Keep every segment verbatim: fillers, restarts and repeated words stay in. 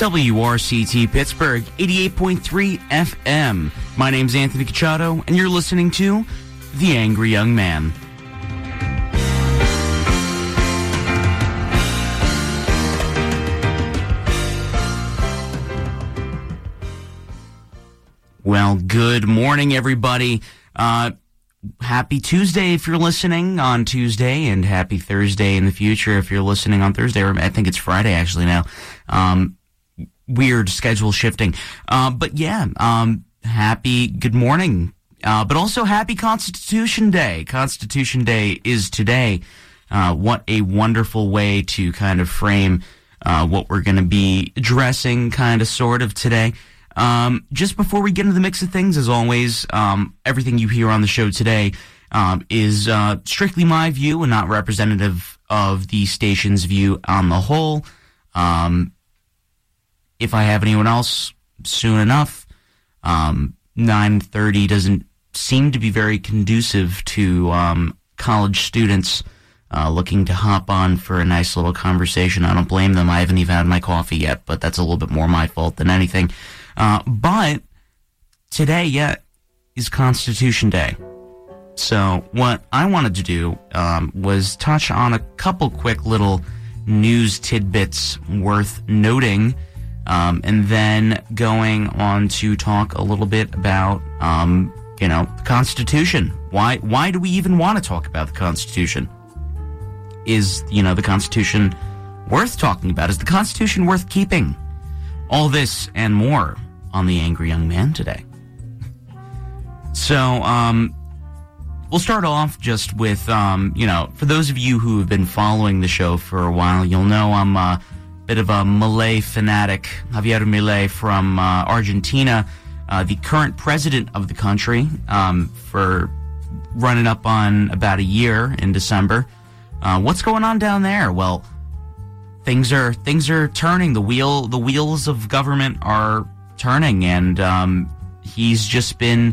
W R C T Pittsburgh, eighty-eight point three F M. My name's Anthony Cacciato, and you're listening to The Angry Young Man. Well, good morning, everybody. Uh, happy Tuesday if you're listening on Tuesday, and happy Thursday in the future if you're listening on Thursday. Or I think it's Friday, actually, now. Um, weird schedule shifting. Uh, but yeah, um, happy good morning. Uh, but also happy Constitution Day. Constitution Day is today. Uh, what a wonderful way to kind of frame uh, what we're going to be addressing kind of sort of today. Um, just before we get into the mix of things, as always, um, everything you hear on the show today um, is uh, strictly my view and not representative of the station's view on the whole. Um, if I have anyone else, soon enough. Um, nine thirty doesn't seem to be very conducive to um, college students uh, looking to hop on for a nice little conversation. I don't blame them. I haven't even had my coffee yet, but that's a little bit more my fault than anything. Uh, but today, yeah, is Constitution Day. So what I wanted to do um, was touch on a couple quick little news tidbits worth noting, um, and then going on to talk a little bit about, um, you know, the Constitution. Why, why do we even want to talk about the Constitution? Is, you know, the Constitution worth talking about? Is the Constitution worth keeping? All this and more on The Angry Young Man today. So, um, we'll start off just with, um, you know, for those of you who have been following the show for a while, you'll know I'm a bit of a Milei fanatic. Javier Milei from uh, Argentina, uh, the current president of the country, um, for running up on about a year in December. Uh, what's going on down there? Well, things are things are turning. The wheel, the wheels of government are turning, and um, he's just been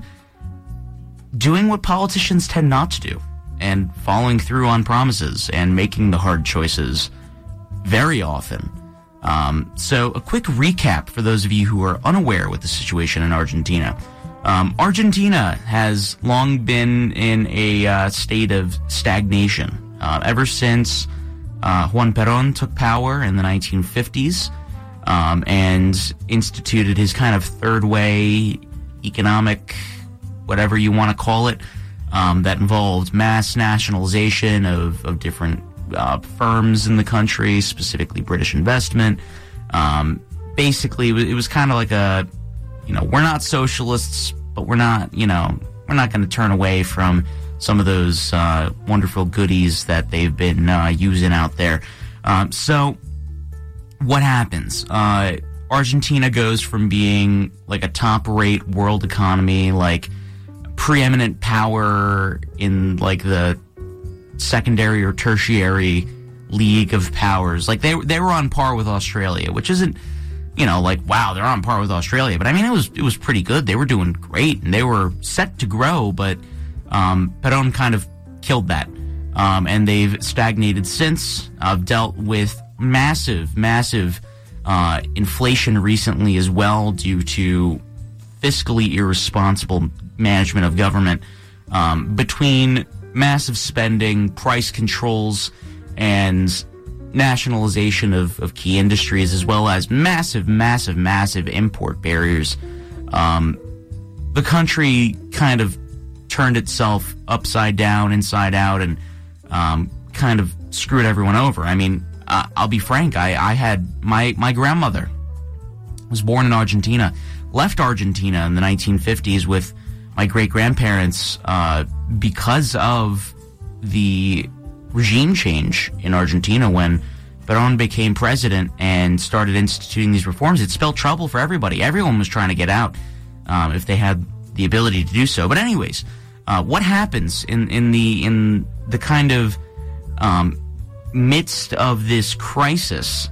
doing what politicians tend not to do, and following through on promises and making the hard choices very often. Um, so a quick recap for those of you who are unaware with the situation in Argentina. Um, Argentina has long been in a uh, state of stagnation uh, ever since uh, Juan Perón took power in the nineteen fifties. Um, and instituted his kind of third way economic, whatever you want to call it, um, that involved mass nationalization of, of different uh, firms in the country, specifically British investment. Um, basically, it was kind of like a, you know, we're not socialists, but we're not, you know, we're not going to turn away from some of those uh, wonderful goodies that they've been uh, using out there. Um, so... What happens? Uh, Argentina goes from being like a top-rate world economy, like preeminent power in like the secondary or tertiary league of powers. Like they they were on par with Australia, which isn't, you know, like wow, they're on par with Australia. But I mean, it was it was pretty good. They were doing great, and they were set to grow. But um, Perón kind of killed that, um, and they've stagnated since. I've dealt with massive, massive uh, inflation recently as well due to fiscally irresponsible management of government, um, between massive spending, price controls, and nationalization of, of key industries, as well as massive, massive, massive import barriers. Um, the country kind of turned itself upside down, inside out, and um, kind of screwed everyone over. I mean, Uh, I'll be frank, I, I had, my, my grandmother was born in Argentina, left Argentina in the nineteen fifties with my great-grandparents uh, because of the regime change in Argentina when Perón became president and started instituting these reforms. It spelled trouble for everybody. Everyone was trying to get out um, if they had the ability to do so. But anyways, uh, what happens in, in the in the kind of um, midst of this crisis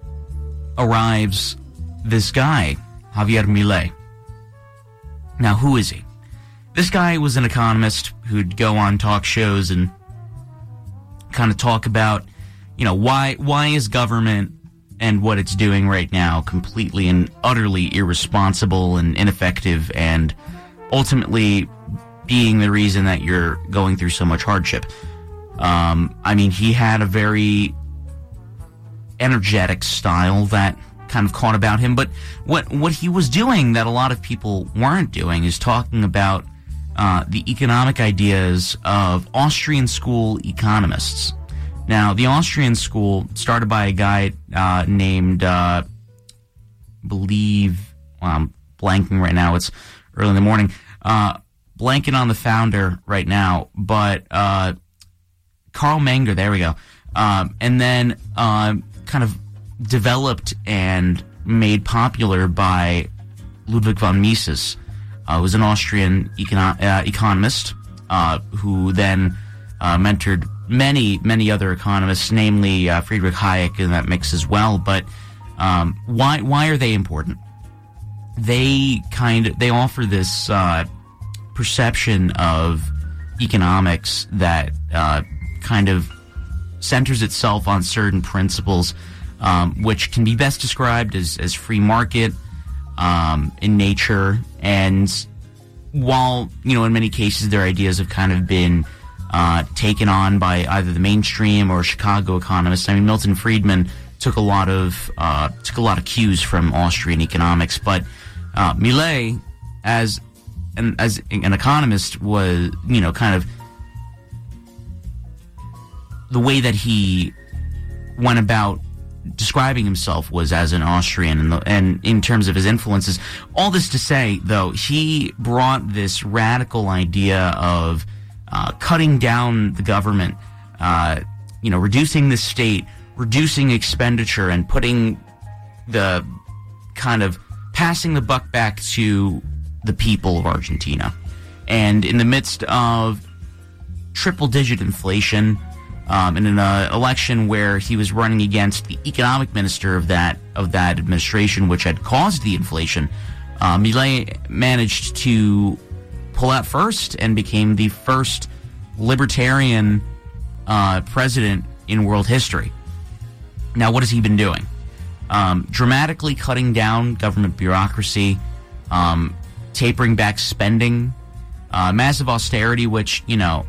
arrives this guy, Javier Milei. Now, who is he? This guy was an economist who'd go on talk shows and kind of talk about, you know, why why is government and what it's doing right now completely and utterly irresponsible and ineffective, and ultimately being the reason that you're going through so much hardship. Um, I mean, he had a very energetic style that kind of caught about him, but what what he was doing that a lot of people weren't doing is talking about uh, the economic ideas of Austrian school economists. Now, the Austrian school started by a guy uh, named, uh, believe, well, I'm blanking right now, it's early in the morning, uh, blanking on the founder right now, but uh, Karl Menger, there we go, um, and then uh, kind of developed and made popular by Ludwig von Mises, uh, who was an Austrian econo- uh, economist uh, who then uh, mentored many, many other economists, namely uh, Friedrich Hayek in that mix as well. But um, why why are they important? They kind of they offer this uh, perception of economics that uh, kind of centers itself on certain principles, um, which can be best described as, as free market um, in nature. And while, you know, in many cases their ideas have kind of been uh, taken on by either the mainstream or Chicago economists. I mean, Milton Friedman took a lot of uh, took a lot of cues from Austrian economics, but uh, Millet, as an as an economist, was, you know, kind of the way that he went about describing himself was as an Austrian, and, the, and in terms of his influences. All this to say, though, he brought this radical idea of uh, cutting down the government, uh, you know, reducing the state, reducing expenditure, and putting the kind of passing the buck back to the people of Argentina. And in the midst of triple-digit inflation, Um, in an uh, election where he was running against the economic minister of that of that administration, which had caused the inflation, uh, Millet managed to pull out first and became the first libertarian uh, president in world history. Now, what has he been doing? Um, dramatically cutting down government bureaucracy, um, tapering back spending, uh, massive austerity, which, you know,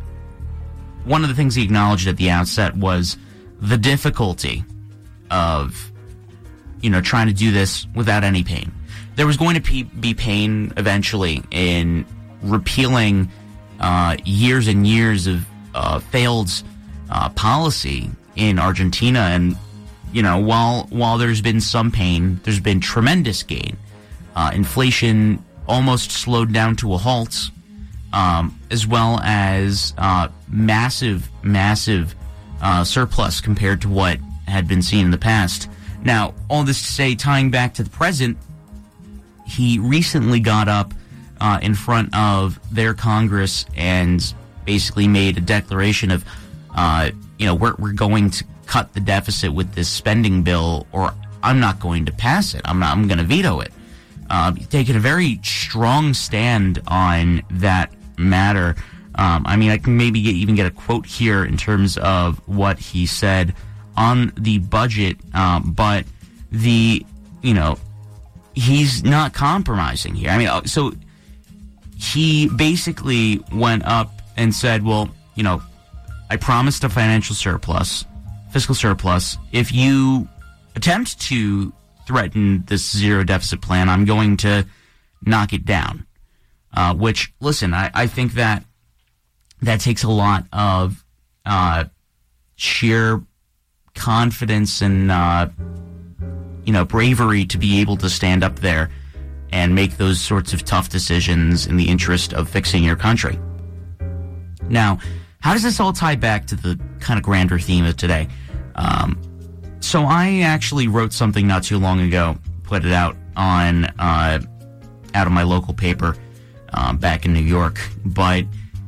one of the things he acknowledged at the outset was the difficulty of, you know, trying to do this without any pain. There was going to be pain eventually in repealing uh, years and years of uh, failed uh, policy in Argentina. And, you know, while while there's been some pain, there's been tremendous gain. Uh, inflation almost slowed down to a halt. Um, as well as uh, massive, massive uh, surplus compared to what had been seen in the past. Now, all this to say, tying back to the present, he recently got up uh, in front of their Congress and basically made a declaration of, uh, you know, we're, we're going to cut the deficit with this spending bill, or I'm not going to pass it. I'm not, I'm going to veto it. Uh, taking a very strong stand on that matter. Um, I mean, I can maybe get, even get a quote here in terms of what he said on the budget, um, but the, you know, he's not compromising here. I mean, so he basically went up and said, well, you know, I promised a financial surplus, fiscal surplus. If you attempt to threaten this zero deficit plan, I'm going to knock it down. Uh, which, listen, I, I think that that takes a lot of uh, sheer confidence and, uh, you know, bravery to be able to stand up there and make those sorts of tough decisions in the interest of fixing your country. Now, how does this all tie back to the kind of grander theme of today? Um, so I actually wrote something not too long ago, put it out on uh, out of my local paper, Um, back in New York. But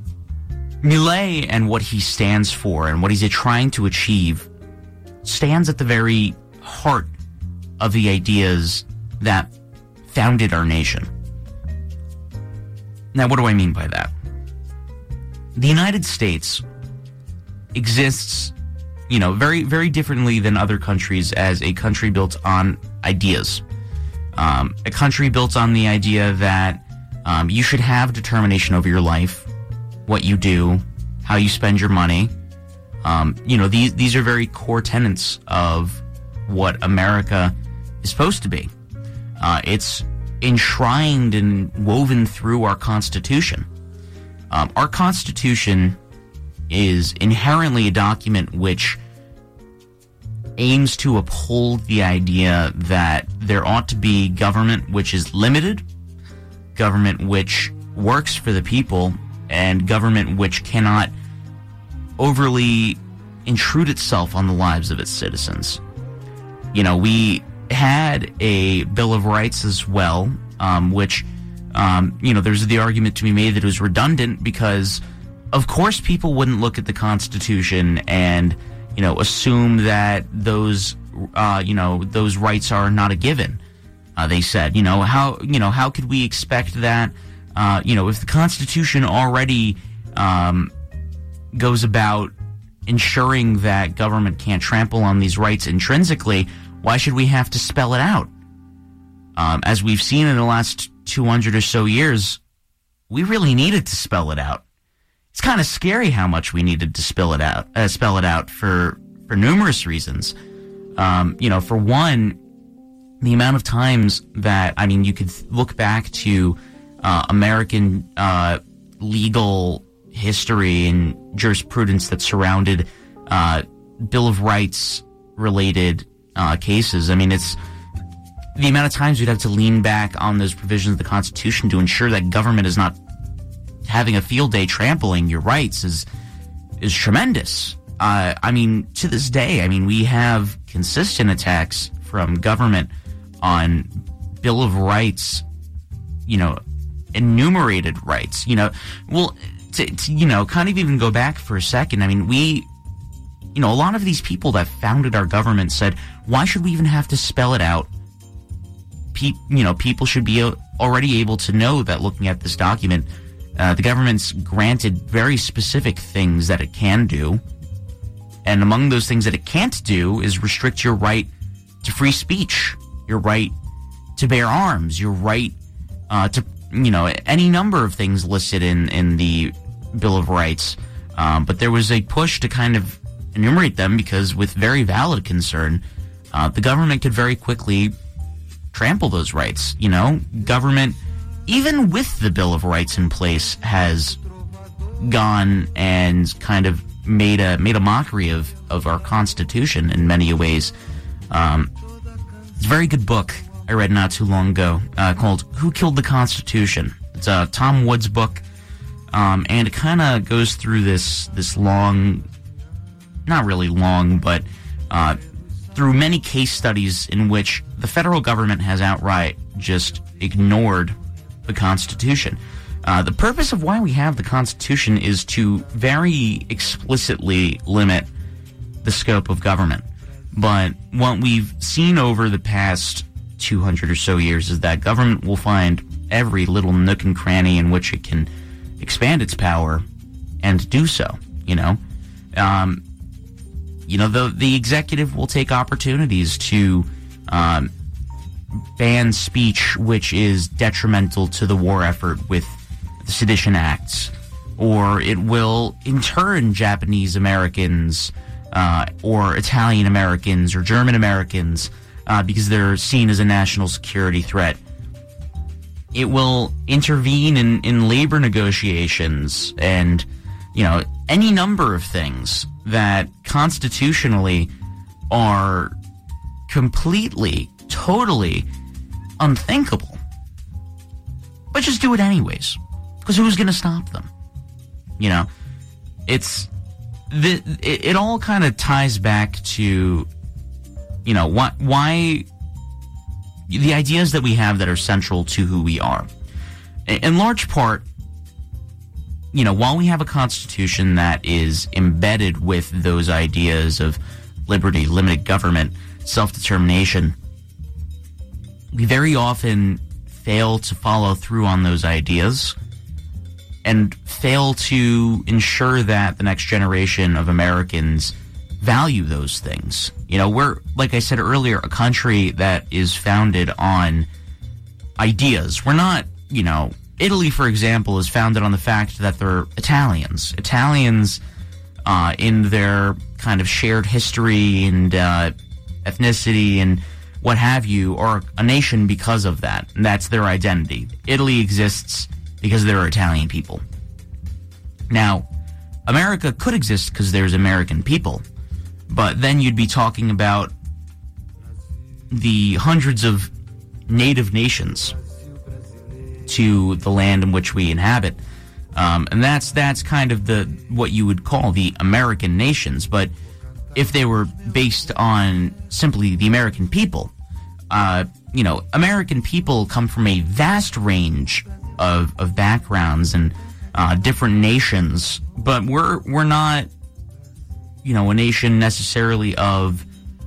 Millet and what he stands for and what he's trying to achieve stands at the very heart of the ideas that founded our nation. Now, what do I mean by that? The United States exists you know, very, very differently than other countries as a country built on ideas. Um, a country built on the idea that um, you should have determination over your life, what you do, how you spend your money. Um, you know, these these are very core tenets of what America is supposed to be. Uh, it's enshrined and woven through our Constitution. Um, our Constitution is inherently a document which aims to uphold the idea that there ought to be government which is limited, government which works for the people, and government which cannot overly intrude itself on the lives of its citizens. You know, we had a Bill of Rights as well, um, which, um, you know, there's the argument to be made that it was redundant because, of course, people wouldn't look at the Constitution and, you know, assume that those, uh, you know, those rights are not a given. Uh, they said, you know, how, you know, how could we expect that, uh, you know, if the Constitution already um, goes about ensuring that government can't trample on these rights intrinsically, why should we have to spell it out? Um, as we've seen in the last two hundred or so years, we really needed to spell it out. It's kind of scary how much we needed to spell it out, uh, spell it out for, for numerous reasons. Um, you know, for one, the amount of times that, I mean, you could look back to uh, American uh, legal history and jurisprudence that surrounded uh, Bill of Rights related uh, cases. I mean, it's the amount of times we'd have to lean back on those provisions of the Constitution to ensure that government is not having a field day trampling your rights is is tremendous. Uh, I mean, to this day, I mean, we have consistent attacks from government on Bill of Rights, you know, enumerated rights. You know, well, to, to you know, kind of even go back for a second. I mean, we, you know, a lot of these people that founded our government said, why should we even have to spell it out? Pe- you know, people should be already able to know that looking at this document, uh, the government's granted very specific things that it can do. And among those things that it can't do is restrict your right to free speech, your right to bear arms, your right uh, to, you know, any number of things listed in, in the Bill of Rights. Um, but there was a push to kind of enumerate them because with very valid concern, uh, the government could very quickly trample those rights. You know, government, even with the Bill of Rights in place, has gone and kind of made a made a mockery of, of our Constitution in many ways. Um, it's a very good book I read not too long ago uh, called Who Killed the Constitution? It's a Tom Woods book, um, and it kind of goes through this this long, not really long, but uh, through many case studies in which the federal government has outright just ignored the Constitution. Uh, the purpose of why we have the Constitution is to very explicitly limit the scope of government. But what we've seen over the past two hundred or so years is that government will find every little nook and cranny in which it can expand its power and do so, you know. Um, you know, the, the executive will take opportunities to um, ban speech which is detrimental to the war effort with the Sedition Acts, or it will intern Japanese Americans uh, or Italian Americans or German Americans uh, because they're seen as a national security threat. It will intervene in, in labor negotiations and, you know, any number of things that constitutionally are completely, totally unthinkable. But just do it anyways. Because who's going to stop them? You know, it's the it, it all kind of ties back to, you know, why why the ideas that we have that are central to who we are. In large part, you know, while we have a constitution that is embedded with those ideas of liberty, limited government, self-determination, we very often fail to follow through on those ideas and fail to ensure that the next generation of Americans value those things. You know, we're, like I said earlier, a country that is founded on ideas. We're not, you know, Italy, for example, is founded on the fact that they're Italians. Italians, uh, in their kind of shared history and uh, ethnicity and what have you, are a nation because of that. And that's their identity. Italy exists because there are Italian people. Now, America could exist because there's American people, but then you'd be talking about the hundreds of native nations to the land in which we inhabit, um, and that's that's kind of the what you would call the American nations. But if they were based on simply the American people, uh, you know, American people come from a vast range of of backgrounds and uh, different nations, but we're we're not, you know, a nation necessarily of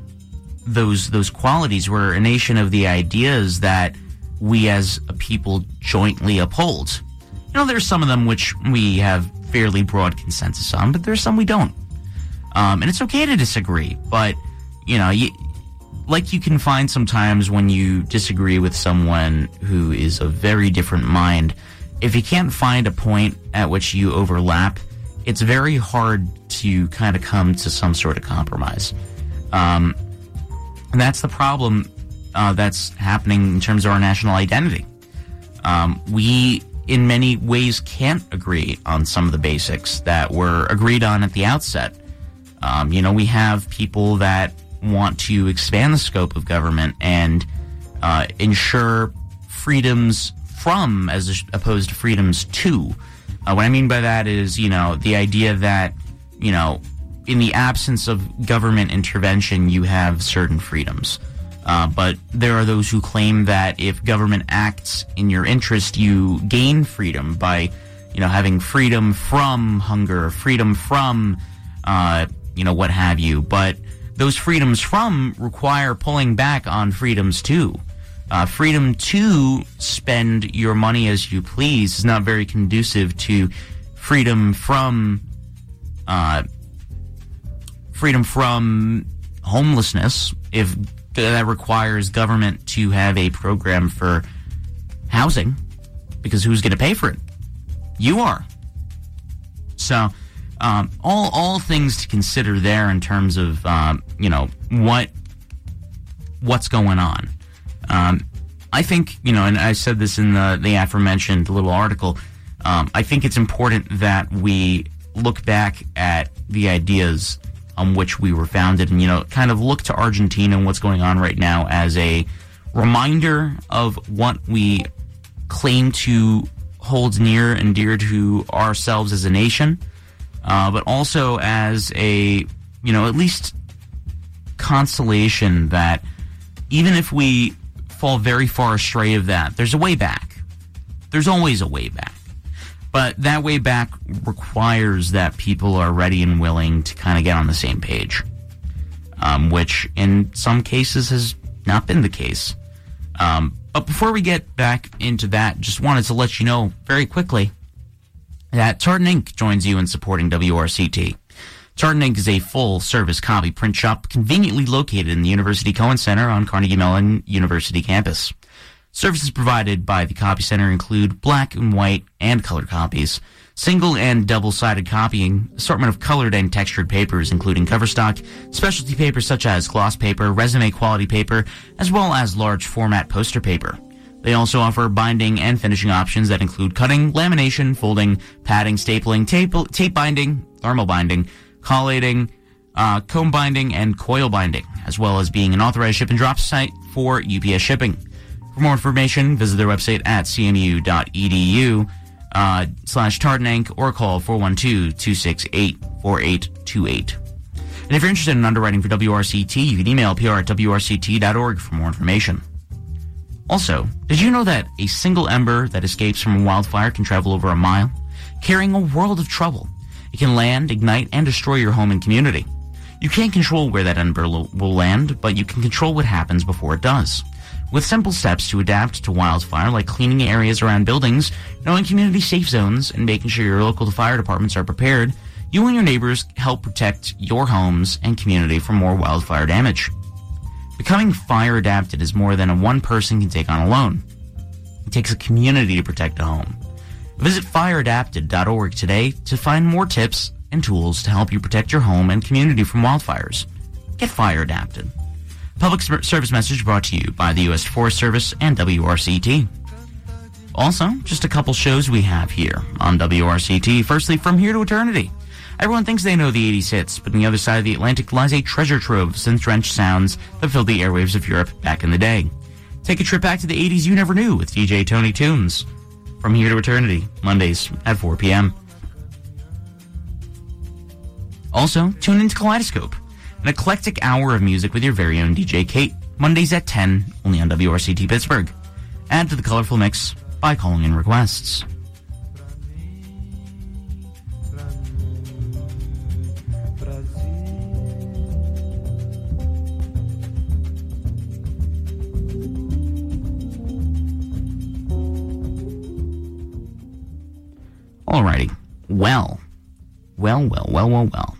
those those qualities. We're a nation of the ideas that we as a people jointly uphold. You know, there's some of them which we have fairly broad consensus on, but there's some we don't. Um, and it's okay to disagree, but, you know, you, like you can find sometimes when you disagree with someone who is of very different mind, if you can't find a point at which you overlap, it's very hard to kind of come to some sort of compromise. Um, and that's the problem uh, that's happening in terms of our national identity. Um, we, in many ways, can't agree on some of the basics that were agreed on at the outset. Um, you know, we have people that want to expand the scope of government and uh, ensure freedoms from as opposed to freedoms to. Uh, what I mean by that is, you know, the idea that, you know, in the absence of government intervention, you have certain freedoms. Uh, but there are those who claim that if government acts in your interest, you gain freedom by, you know, having freedom from hunger, freedom from, uh, you know, what have you. But those freedoms from require pulling back on freedoms too. Uh, freedom to spend your money as you please is not very conducive to freedom from, uh, freedom from homelessness. If that requires government to have a program for housing, because who's going to pay for it? You are. So, um, all all things to consider there in terms of um, you know what what's going on. Um, I think, you know, and I said this in the the aforementioned little article. Um, I think it's important that we look back at the ideas on which we were founded, and, you know, kind of look to Argentina and what's going on right now as a reminder of what we claim to hold near and dear to ourselves as a nation, uh, but also as a, you know, at least consolation that even if we fall very far astray of that, there's a way back. There's always a way back. But that way back requires that people are ready and willing to kind of get on the same page, um, which in some cases has not been the case. Um, but before we get back into that, just wanted to let you know very quickly that Tartan Ink joins you in supporting W R C T. Tartan Ink is a full-service copy print shop conveniently located in the University Cohen Center on Carnegie Mellon University campus. Services provided by the Copy Center include black and white and color copies, single and double-sided copying, assortment of colored and textured papers, including cover stock, specialty papers such as gloss paper, resume quality paper, as well as large format poster paper. They also offer binding and finishing options that include cutting, lamination, folding, padding, stapling, tape, tape binding, thermal binding, collating, uh, comb binding, and coil binding, as well as being an authorized ship and drop site for U P S shipping. For more information, visit their website at cmu.edu uh, slash tartanink or call four one two, two six eight, four eight two eight. And if you're interested in underwriting for W R C T, you can email P R at W R C T dot org for more information. Also, did you know that a single ember that escapes from a wildfire can travel over a mile, carrying a world of trouble? It can land, ignite, and destroy your home and community. You can't control where that ember will land, but you can control what happens before it does. With simple steps to adapt to wildfire, like cleaning areas around buildings, knowing community safe zones, and making sure your local fire departments are prepared, You and your neighbors help protect your homes and community from more wildfire damage. Becoming fire adapted is more than a one person can take on alone. It takes a community to protect a home. Visit fire adapted dot org today to find more tips and tools to help you protect your home and community from wildfires. Get fire adapted. Public service message brought to you by the U S Forest Service and W R C T. Also, just a couple shows we have here on W R C T. Firstly, From Here to Eternity. Everyone thinks they know the eighties hits, but on the other side of the Atlantic lies a treasure trove of synth-drenched sounds that filled the airwaves of Europe back in the day. Take a trip back to the eighties you never knew with D J Tony Tunes. From Here to Eternity, Mondays at four p.m. Also, tune into Kaleidoscope, an eclectic hour of music with your very own D J Kate, Mondays at ten, only on W R C T Pittsburgh. Add to the colorful mix by calling in requests. Alrighty. Well, well, well, well, well, well.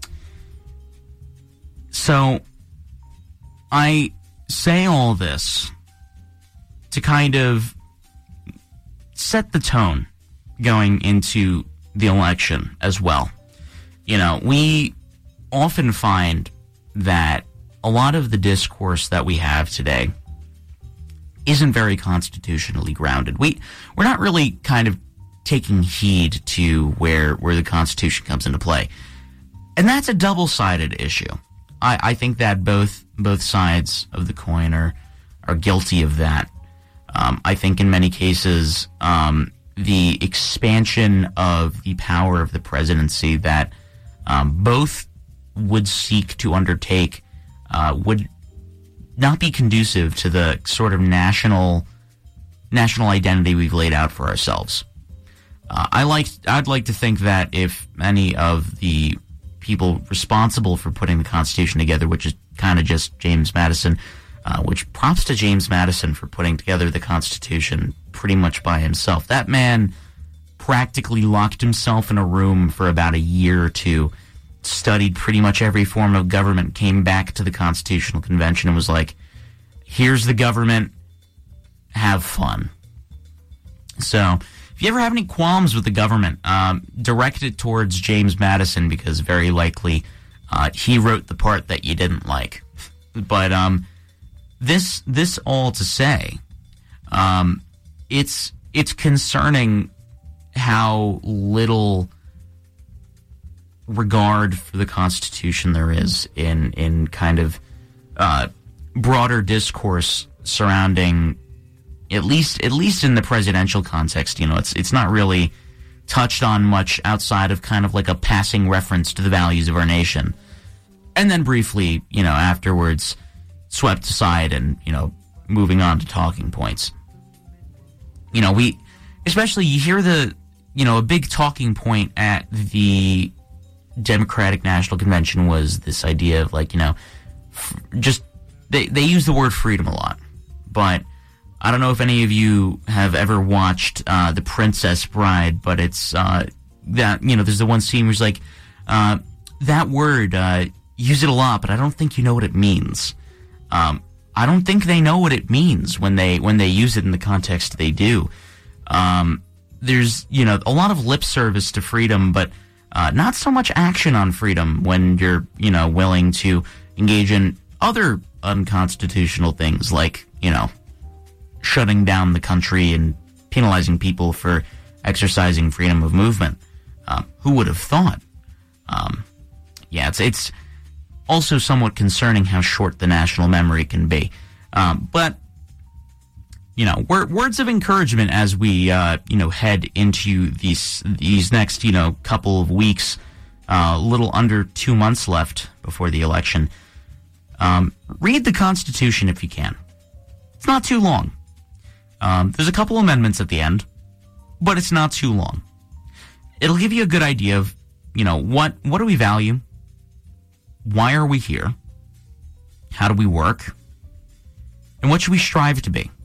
So, I say all this to kind of set the tone going into the election as well. You know, we often find that a lot of the discourse that we have today isn't very constitutionally grounded. We, we're not really kind of taking heed to where where the Constitution comes into play. And that's a double-sided issue. I, I think that both both sides of the coin are, are guilty of that. Um, I think in many cases, um, the expansion of the power of the presidency that um, both would seek to undertake uh, would not be conducive to the sort of national national identity we've laid out for ourselves. Uh, I like. I'd like to think that if any of the people responsible for putting the Constitution together, which is kind of just James Madison, uh, which props to James Madison for putting together the Constitution pretty much by himself. That man practically locked himself in a room for about a year or two, studied pretty much every form of government, came back to the Constitutional Convention and was like, here's the government, have fun. So, if you ever have any qualms with the government, um, direct it towards James Madison, because very likely uh, he wrote the part that you didn't like. But um, this this all to say, um, it's it's concerning how little regard for the Constitution there is in in kind of uh, broader discourse surrounding. At least, at least in the presidential context, you know, it's it's not really touched on much outside of kind of like a passing reference to the values of our nation, and then briefly, you know, afterwards swept aside and, you know, moving on to talking points. You know, we, especially you hear the, you know, a big talking point at the Democratic National Convention was this idea of like, you know, f- just they they use the word freedom a lot, but I don't know if any of you have ever watched uh, The Princess Bride, but it's uh, that, you know, there's the one scene where it's like, uh, that word, uh, use it a lot, but I don't think you know what it means. Um, I don't think they know what it means when they when they use it in the context they do. Um, there's, you know, a lot of lip service to freedom, but uh, not so much action on freedom when you're, you know, willing to engage in other unconstitutional things like, you know, shutting down the country and penalizing people for exercising freedom of movement. Um, who would have thought? Um, yeah, it's it's also somewhat concerning how short the national memory can be. Um, but, you know, wor- words of encouragement as we, uh, you know, head into these these next, you know, couple of weeks, a uh, little under two months left before the election. Um, read the Constitution if you can. It's not too long. Um, there's a couple amendments at the end, but it's not too long. It'll give you a good idea of, you know, what, what do we value? Why are we here? How do we work? And what should we strive to be?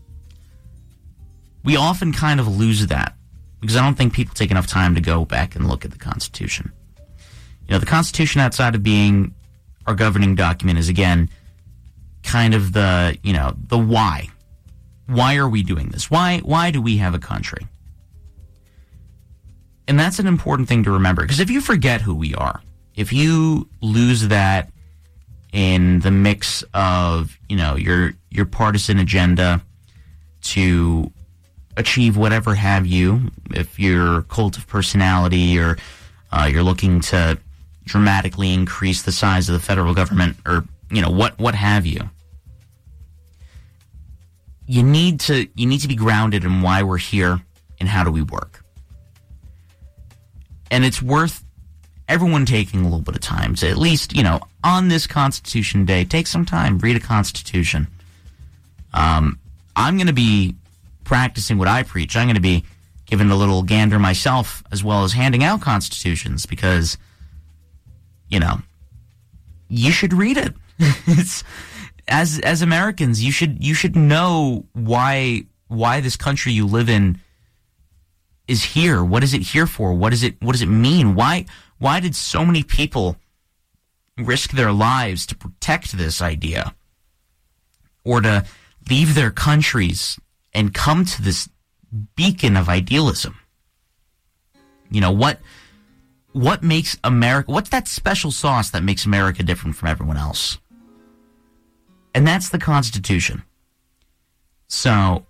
We often kind of lose that because I don't think people take enough time to go back and look at the Constitution. You know, the Constitution, outside of being our governing document, is, again, kind of the, you know, the why. Why are we doing this? Why, why do we have a country? And that's an important thing to remember, because if you forget who we are, if you lose that in the mix of, you know, your your partisan agenda to achieve whatever have you, if you're a cult of personality or uh, you're looking to dramatically increase the size of the federal government, or, you know, what what have you, you need to you need to be grounded in why we're here and how do we work. And it's worth everyone taking a little bit of time to, at least, you know, on this Constitution Day, take some time, read a Constitution. Um, I'm going to be practicing what I preach. I'm going to be giving a little gander myself, as well as handing out constitutions, because, you know, you should read it. It's, as as Americans, you should you should know why why this country you live in is here. What is it here for? What is it what does it mean? Why why did so many people risk their lives to protect this idea, or to leave their countries and come to this beacon of idealism? You know, what what makes America, what's that special sauce that makes America different from everyone else? And that's the Constitution. So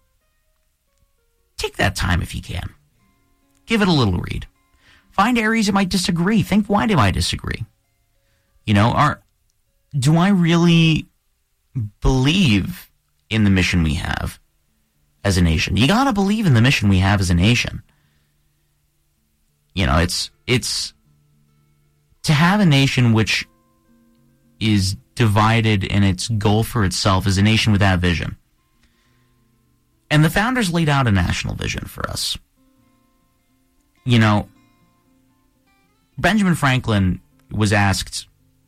take that time if you can. Give it a little read. Find areas you might disagree. Think, why do I disagree? You know, are do I really believe in the mission we have as a nation? You gotta believe in the mission we have as a nation. You know, it's it's to have a nation which is divided in its goal for itself is a nation without vision. And the founders laid out a national vision for us. You know, Benjamin Franklin was asked,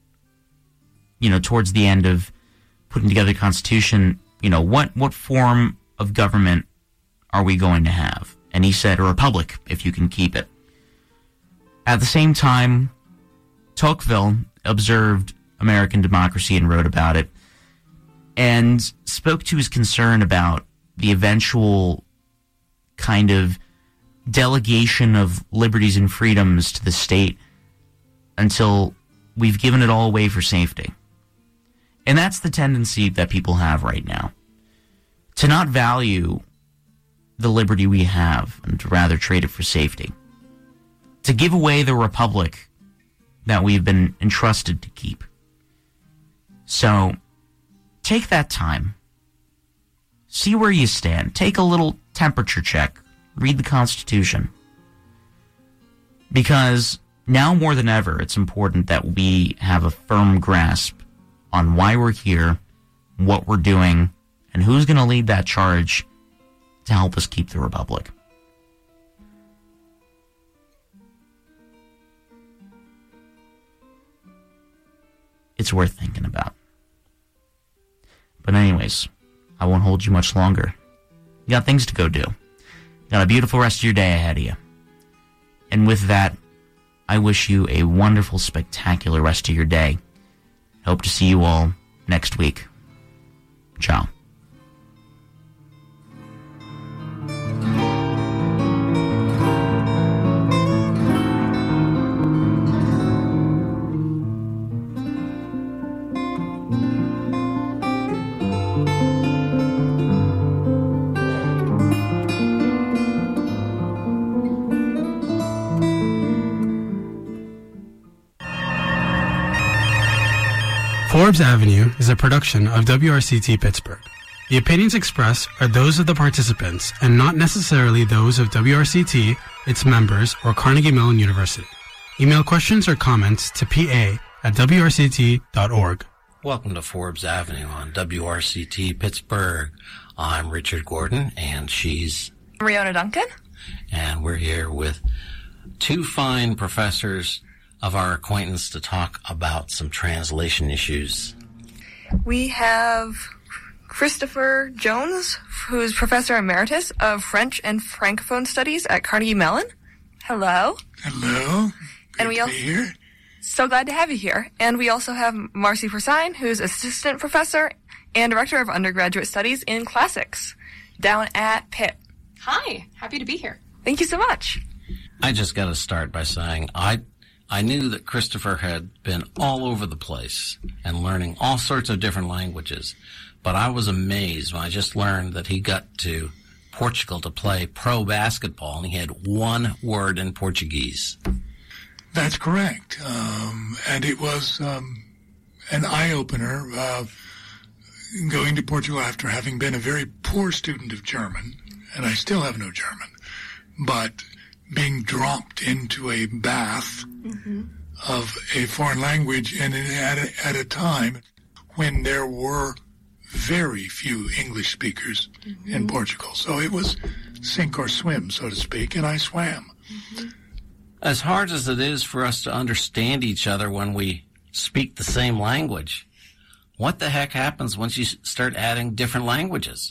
you know, towards the end of putting together the Constitution, you know, what, what form of government are we going to have? And he said, a republic, if you can keep it. At the same time, Tocqueville observed American democracy and wrote about it, and spoke to his concern about the eventual kind of delegation of liberties and freedoms to the state until we've given it all away for safety. And that's the tendency that people have right now, to not value the liberty we have and to rather trade it for safety, to give away the republic that we've been entrusted to keep. So take that time, see where you stand, take a little temperature check, read the Constitution, because now more than ever it's important that we have a firm grasp on why we're here, what we're doing, and who's going to lead that charge to help us keep the republic. It's worth thinking about. But anyways, I won't hold you much longer. You got things to go do. You got a beautiful rest of your day ahead of you. And with that, I wish you a wonderful, spectacular rest of your day. Hope to see you all next week. Ciao. Forbes Avenue is a production of W R C T Pittsburgh. The opinions expressed are those of the participants and not necessarily those of W R C T, its members, or Carnegie Mellon University. Email questions or comments to p a at w r c t dot org. Welcome to Forbes Avenue on W R C T Pittsburgh. I'm Richard Gordon, and she's Riona Duncan. And we're here with two fine professors of our acquaintance to talk about some translation issues. We have Christopher Jones, who's Professor Emeritus of French and Francophone Studies at Carnegie Mellon. Hello. Hello. Good and we to also be here. So glad to have you here. And we also have Marcy Persine, who's assistant professor and director of undergraduate studies in classics down at Pitt. Hi, happy to be here. Thank you so much. I just got to start by saying I I knew that Christopher had been all over the place and learning all sorts of different languages, but I was amazed when I just learned that he got to Portugal to play pro basketball and he had one word in Portuguese. That's correct. Um, and it was um, an eye-opener uh, going to Portugal after having been a very poor student of German, and I still have no German, but being dropped into a bath mm-hmm. of a foreign language and at a, at a time when there were very few English speakers mm-hmm. in Portugal. So it was sink or swim, so to speak, and I swam. Mm-hmm. As hard as it is for us to understand each other when we speak the same language, what the heck happens once you start adding different languages?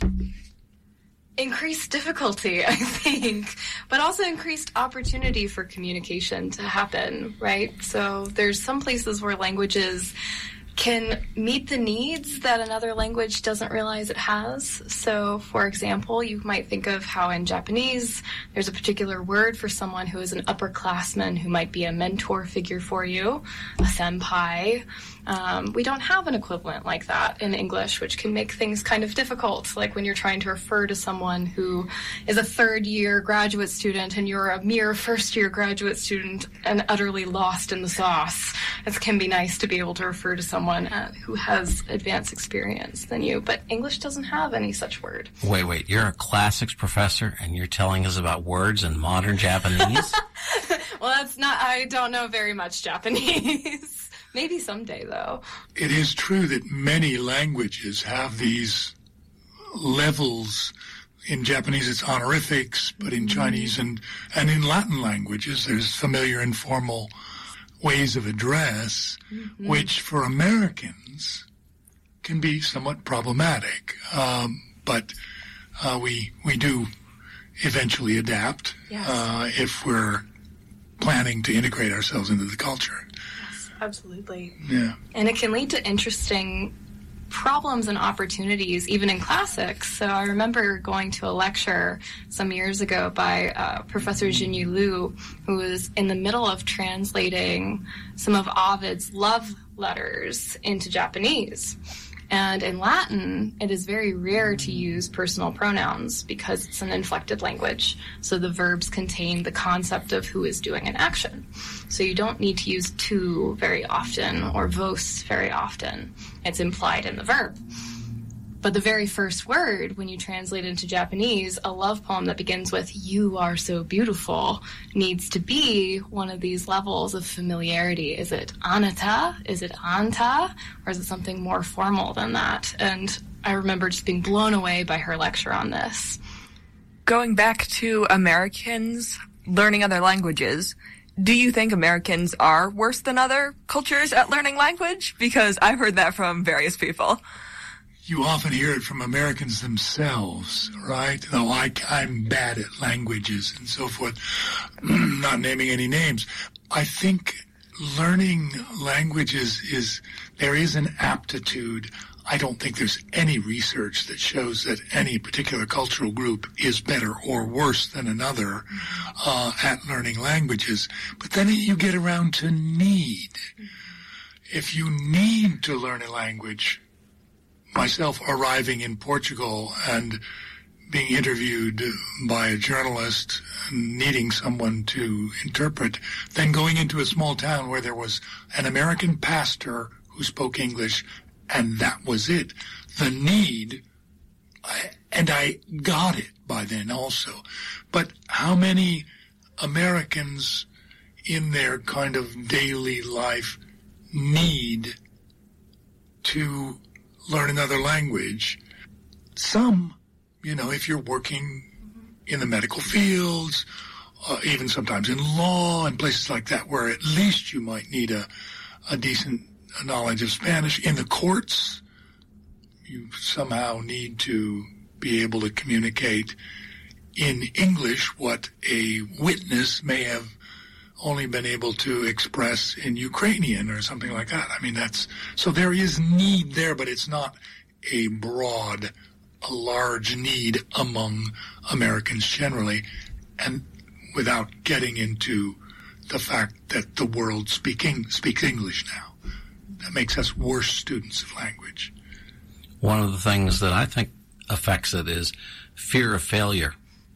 Increased difficulty, I think, but also increased opportunity for communication to happen, right? So there's some places where languages can meet the needs that another language doesn't realize it has. So, for example, you might think of how in Japanese there's a particular word for someone who is an upperclassman who might be a mentor figure for you, a senpai. Um, we don't have an equivalent like that in English, which can make things kind of difficult, like when you're trying to refer to someone who is a third-year graduate student and you're a mere first-year graduate student and utterly lost in the sauce. It can be nice to be able to refer to someone uh, who has advanced experience than you, but English doesn't have any such word. Wait, wait, you're a classics professor and you're telling us about words in modern Japanese? Well, that's not, I don't know very much Japanese. Maybe someday, though. It is true that many languages have these levels. In Japanese, it's honorifics, but in Chinese and, and in Latin languages, there's familiar and formal ways of address, mm-hmm. which for Americans can be somewhat problematic. Um, but uh, we we do eventually adapt yes. uh, if we're planning to integrate ourselves into the culture. Absolutely. Yeah. And it can lead to interesting problems and opportunities, even in classics. So I remember going to a lecture some years ago by uh, Professor Jinyu Liu, who was in the middle of translating some of Ovid's love letters into Japanese. And in Latin, it is very rare to use personal pronouns because it's an inflected language. So the verbs contain the concept of who is doing an action. So you don't need to use tu very often or vos very often. It's implied in the verb. But the very first word, when you translate it into Japanese, a love poem that begins with, "You are so beautiful," needs to be one of these levels of familiarity. Is it anata? Is it anta? Or is it something more formal than that? And I remember just being blown away by her lecture on this. Going back to Americans learning other languages, do you think Americans are worse than other cultures at learning language? Because I've heard that from various people. You often hear it from Americans themselves, right? Though I, I'm bad at languages and so forth, not naming any names. I think learning languages is, there is an aptitude. I don't think there's any research that shows that any particular cultural group is better or worse than another uh, at learning languages. But then you get around to need. If you need to learn a language, myself arriving in Portugal and being interviewed by a journalist needing someone to interpret, then going into a small town where there was an American pastor who spoke English, and that was it. The need, and I got it by then also. But how many Americans in their kind of daily life need to learn another language? Some, you know, if you're working in the medical fields, uh, even sometimes in law and places like that, where at least you might need a, a decent knowledge of Spanish. In the courts, you somehow need to be able to communicate in English what a witness may have only been able to express in Ukrainian or something like that. I mean, that's, so there is need there, but it's not a broad, a large need among Americans generally, and without getting into the fact that the world speaking, speaks English now. That makes us worse students of language. One of the things that I think affects it is fear of failure.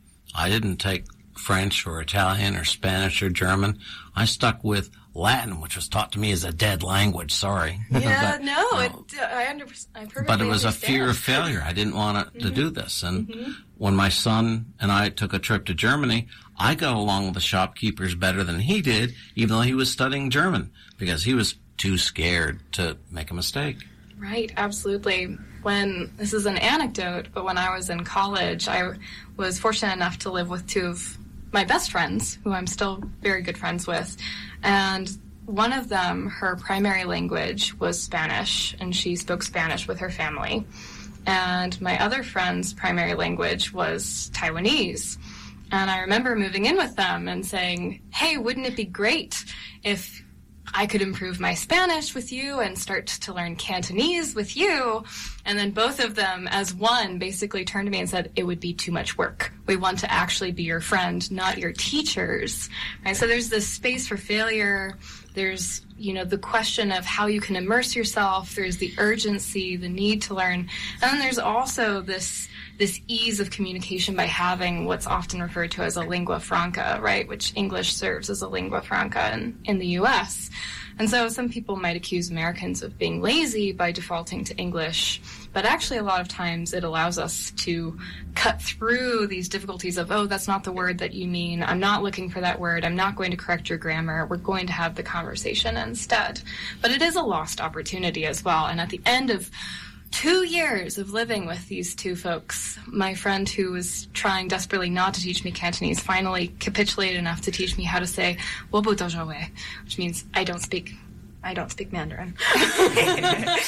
I didn't take French or Italian or Spanish or German. I stuck with Latin, which was taught to me as a dead language. Sorry. Yeah, but, no, you it, know, I, under, I perfectly But it was understand. a fear of failure. I didn't want to, Mm-hmm. to do this. And Mm-hmm. when my son and I took a trip to Germany, I got along with the shopkeepers better than he did, even though he was studying German, because he was too scared to make a mistake. Right, absolutely. When, this is an anecdote, but when I was in college, I was fortunate enough to live with two of my best friends, who I'm still very good friends with. And one of them, her primary language was Spanish, and she spoke Spanish with her family. And my other friend's primary language was Taiwanese. And I remember moving in with them and saying, hey, wouldn't it be great if I could improve my Spanish with you and start to learn Cantonese with you? And then both of them, as one, basically turned to me and said, it would be too much work. We want to actually be your friend, not your teachers. Right? So there's this space for failure. There's, you know, the question of how you can immerse yourself. There's the urgency, the need to learn. And then there's also this this ease of communication by having what's often referred to as a lingua franca, right, which English serves as a lingua franca in, in the U S. And so some people might accuse Americans of being lazy by defaulting to English, but actually a lot of times it allows us to cut through these difficulties of, oh, that's not the word that you mean, I'm not looking for that word, I'm not going to correct your grammar, we're going to have the conversation instead. But it is a lost opportunity as well, and at the end of two years of living with these two folks, my friend who was trying desperately not to teach me Cantonese finally capitulated enough to teach me how to say "wo bu dou zhou wei," which means I don't speak, I don't speak Mandarin. uh,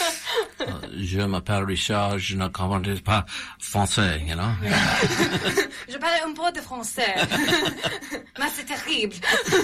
je m'appelle Richard, je ne comprends pas français, you know? Je parle un peu de français, mais c'est terrible.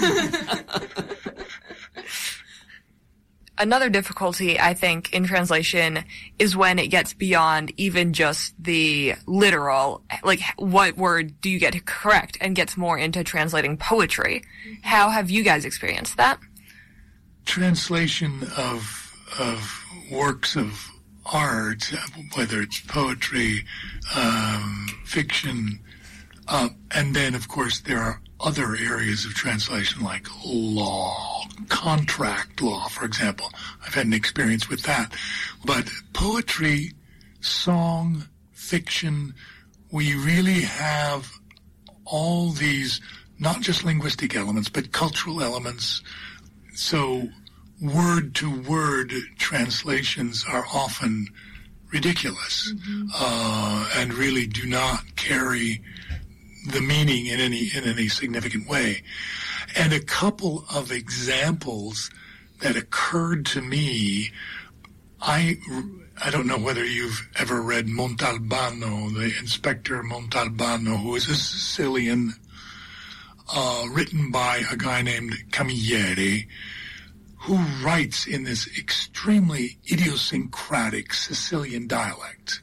Another difficulty, I think, in translation is when it gets beyond even just the literal, like what word do you get to correct, and gets more into translating poetry. How have you guys experienced that? Translation of of works of art, whether it's poetry, um, fiction, uh, and then, of course, there are other areas of translation like law, contract law, for example. I've had an experience with that. But poetry, song, fiction, we really have all these, not just linguistic elements, but cultural elements. So word-to-word translations are often ridiculous, mm-hmm. uh, and really do not carry the meaning in any in any significant way. And a couple of examples that occurred to me, I I don't know whether you've ever read Montalbano, the Inspector Montalbano, who is a Sicilian, uh, written by a guy named Camilleri, who writes in this extremely idiosyncratic Sicilian dialect.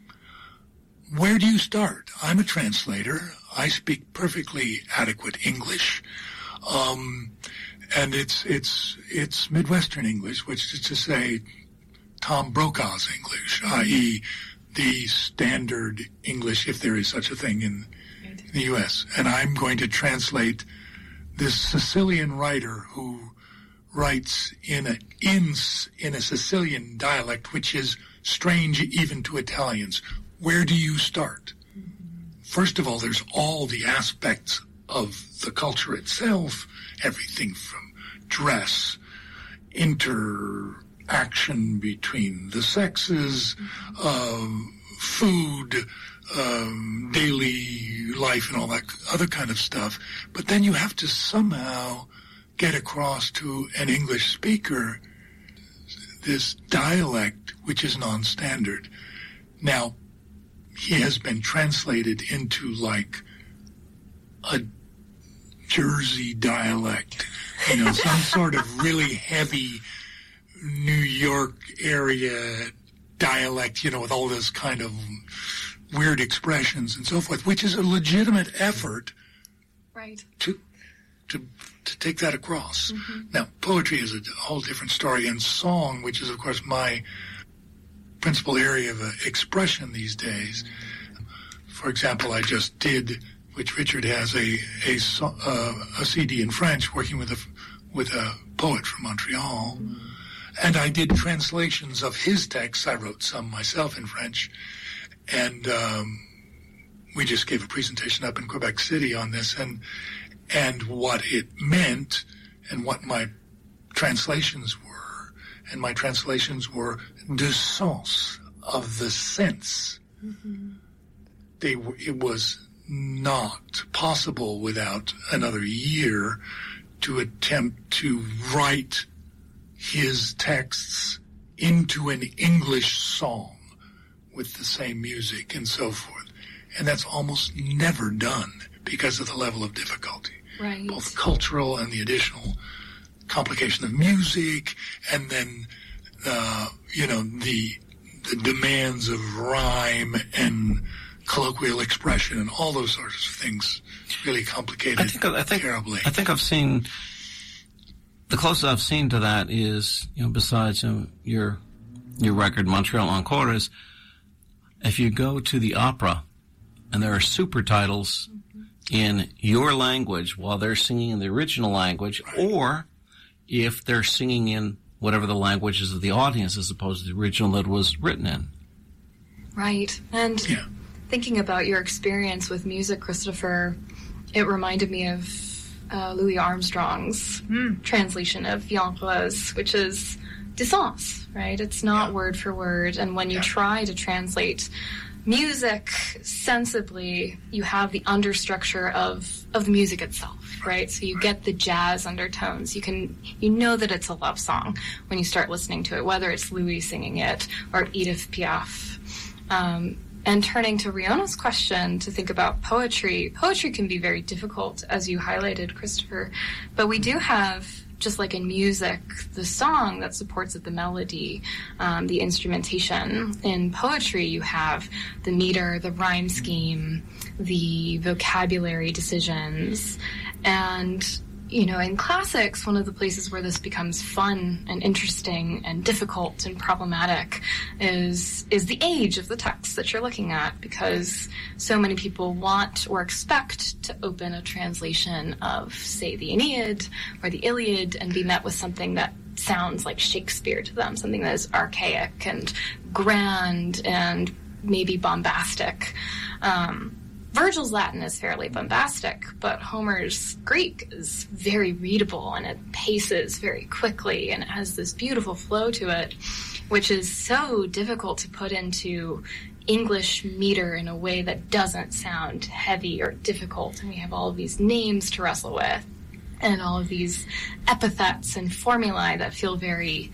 Where do you start? I'm a translator. I speak perfectly adequate English, um, and it's it's it's Midwestern English, which is to say Tom Brokaw's English, that is, the standard English, if there is such a thing in the U S. And I'm going to translate this Sicilian writer who writes in a in in a Sicilian dialect, which is strange even to Italians. Where do you start? First of all, there's all the aspects of the culture itself, everything from dress, interaction between the sexes, um, food, um, daily life, and all that other kind of stuff. But then you have to somehow get across to an English speaker this dialect, which is non-standard. Now, he has been translated into like a Jersey dialect, you know, some sort of really heavy New York area dialect, you know, with all this kind of weird expressions and so forth, which is a legitimate effort right. to to to take that across. Mm-hmm. Now, poetry is a whole different story, and song, which is, of course, my principal area of uh, expression these days. For example, I just did, which Richard has, a a, so- uh, a C D in French, working with a with a poet from Montreal, mm-hmm. and I did translations of his texts. I wrote some myself in French, and um, we just gave a presentation up in Quebec City on this, and and what it meant, and what my translations were, and my translations were de sens, of the sense. Mm-hmm. They w- it was not possible without another year to attempt to write his texts into an English song with the same music and so forth. And that's almost never done because of the level of difficulty. Right. Both cultural and the additional complication of music, and then, uh, you know, the the demands of rhyme and colloquial expression and all those sorts of things really complicated I think, I think, terribly. I think I've seen, the closest I've seen to that is, you know, besides um, your your record, Montreal Encore, is if you go to the opera and there are super titles mm-hmm. in your language while they're singing in the original language, right. or if they're singing in whatever the language is of the audience as opposed to the original that was written in. Right. And yeah. thinking about your experience with music, Christopher, it reminded me of uh, Louis Armstrong's mm. translation of Yankees, which is de sens, right? It's not yeah. word for word. And when you yeah. try to translate music sensibly, you have the understructure of, of the music itself, right? So you get the jazz undertones. You can, you know that it's a love song when you start listening to it, whether it's Louis singing it or Edith Piaf. Um, and turning to Riona's question to think about poetry, poetry can be very difficult, as you highlighted, Christopher, but we do have, just like in music, the song that supports it, the melody, um, the instrumentation. In poetry, you have the meter, the rhyme scheme, the vocabulary decisions. And, you know, in classics, one of the places where this becomes fun and interesting and difficult and problematic is is the age of the text that you're looking at, because so many people want or expect to open a translation of, say, the Aeneid or the Iliad and be met with something that sounds like Shakespeare to them, something that is archaic and grand and maybe bombastic. Um, Virgil's Latin is fairly bombastic, but Homer's Greek is very readable, and it paces very quickly, and it has this beautiful flow to it, which is so difficult to put into English meter in a way that doesn't sound heavy or difficult. And we have all of these names to wrestle with, and all of these epithets and formulae that feel very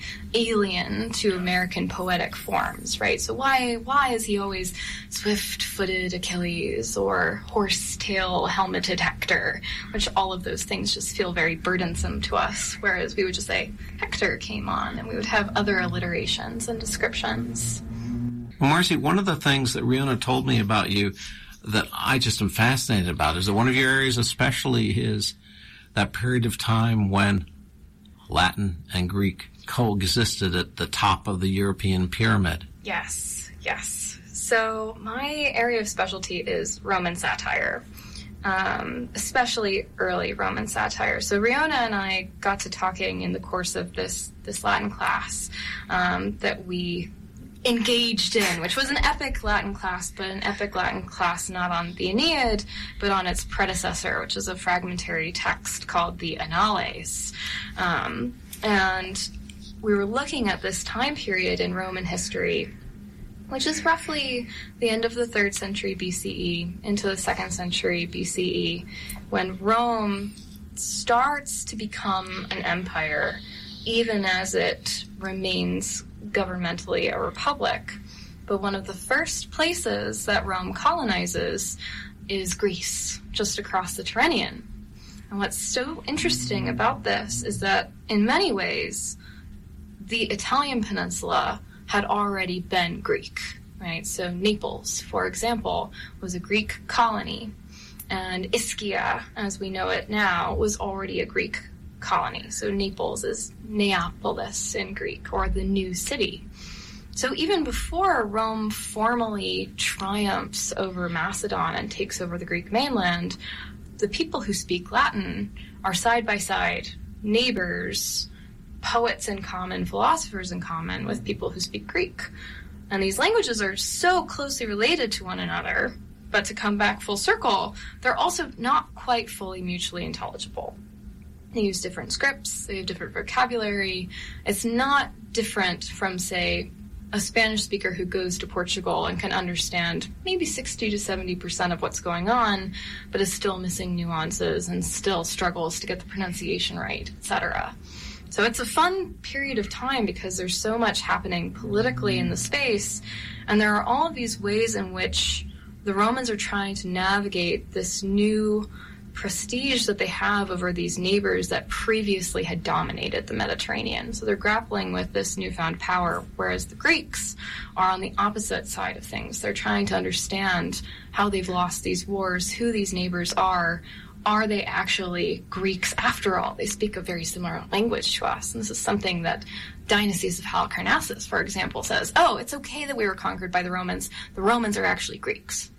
alien to American poetic forms, right? So why why is he always swift-footed Achilles or horse-tail helmeted Hector, which all of those things just feel very burdensome to us, whereas we would just say Hector came on, and we would have other alliterations and descriptions. Well, Marcy, one of the things that Riona told me about you that I just am fascinated about is that one of your areas especially is that period of time when Latin and Greek coexisted at the top of the European pyramid. Yes, yes. So my area of specialty is Roman satire, um, especially early Roman satire. So Riona and I got to talking in the course of this, this Latin class um, that we engaged in, which was an epic Latin class, but an epic Latin class not on the Aeneid, but on its predecessor, which is a fragmentary text called the Annales. Um, and we were looking at this time period in Roman history, which is roughly the end of the third century B C E into the second century B C E, when Rome starts to become an empire, even as it remains governmentally a republic. But one of the first places that Rome colonizes is Greece, just across the Tyrrhenian. And what's so interesting about this is that in many ways, the Italian peninsula had already been Greek, right? So Naples, for example, was a Greek colony, and Ischia, as we know it now, was already a Greek colony. So Naples is Neapolis in Greek, or the new city. So even before Rome formally triumphs over Macedon and takes over the Greek mainland, the people who speak Latin are side by side neighbors, poets in common, philosophers in common with people who speak Greek. And these languages are so closely related to one another, but to come back full circle, they're also not quite fully mutually intelligible. They use different scripts, they have different vocabulary. It's not different from, say, a Spanish speaker who goes to Portugal and can understand maybe sixty to seventy percent of what's going on, but is still missing nuances and still struggles to get the pronunciation right, et cetera. So it's a fun period of time because there's so much happening politically in the space, and there are all of these ways in which the Romans are trying to navigate this new prestige that they have over these neighbors that previously had dominated the Mediterranean. So they're grappling with this newfound power, whereas the Greeks are on the opposite side of things. They're trying to understand how they've lost these wars, who these neighbors are. Are they actually Greeks after all? They speak a very similar language to us. And this is something that Dionysius of Halicarnassus, for example, says, oh, it's okay that we were conquered by the Romans. The Romans are actually Greeks.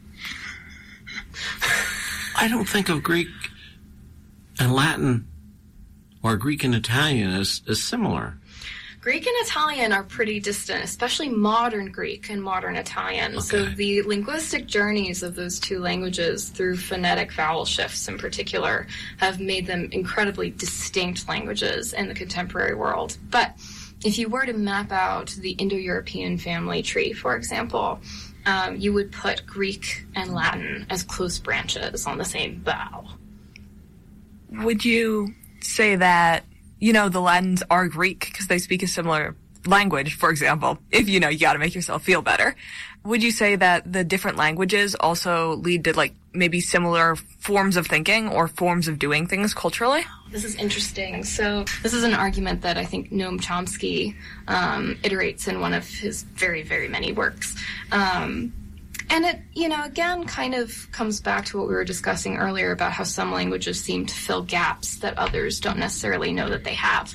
I don't think of Greek and Latin or Greek and Italian as, as similar. Greek and Italian are pretty distant, especially modern Greek and modern Italian. Okay. So the linguistic journeys of those two languages through phonetic vowel shifts in particular have made them incredibly distinct languages in the contemporary world. But if you were to map out the Indo-European family tree, for example, um, you would put Greek and Latin as close branches on the same bough. Would you say that, you know, the Latins are Greek because they speak a similar language, for example, if, you know, you got to make yourself feel better? Would you say that the different languages also lead to, like, maybe similar forms of thinking or forms of doing things culturally? This is interesting. So this is an argument that I think Noam Chomsky um, iterates in one of his very, very many works. Um, and it, you know, again, kind of comes back to what we were discussing earlier about how some languages seem to fill gaps that others don't necessarily know that they have.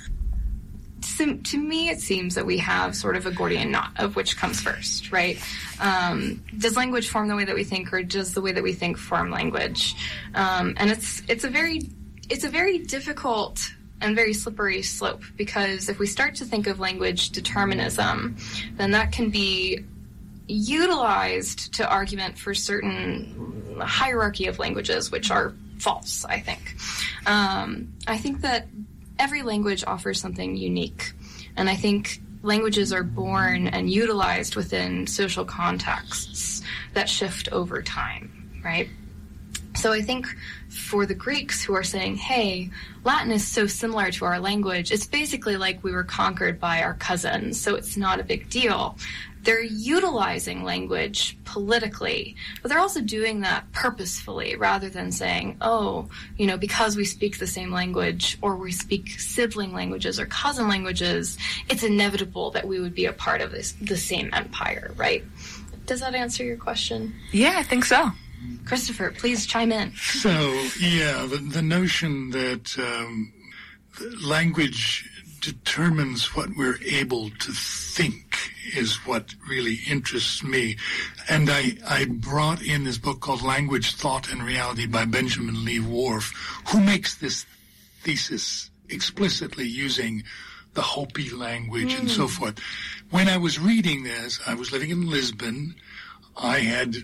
So, to me, it seems that we have sort of a Gordian knot of which comes first, right? Um, does language form the way that we think, or does the way that we think form language? Um, and it's it's a very it's a very difficult and very slippery slope, because if we start to think of language determinism, then that can be utilized to argument for certain hierarchy of languages, which are false, I think. Um, I think that every language offers something unique, and I think languages are born and utilized within social contexts that shift over time, right? So I think for the Greeks who are saying, hey, Latin is so similar to our language, it's basically like we were conquered by our cousins, so it's not a big deal. They're utilizing language politically, but they're also doing that purposefully rather than saying, oh, you know, because we speak the same language or we speak sibling languages or cousin languages, it's inevitable that we would be a part of this, the same empire, right? Does that answer your question? Yeah, I think so. Christopher, please chime in. So, yeah, the, the notion that um, language determines what we're able to think is what really interests me. And I, I brought in this book called Language, Thought, and Reality by Benjamin Lee Whorf, who makes this thesis explicitly using the Hopi language mm. and so forth. When I was reading this, I was living in Lisbon. I had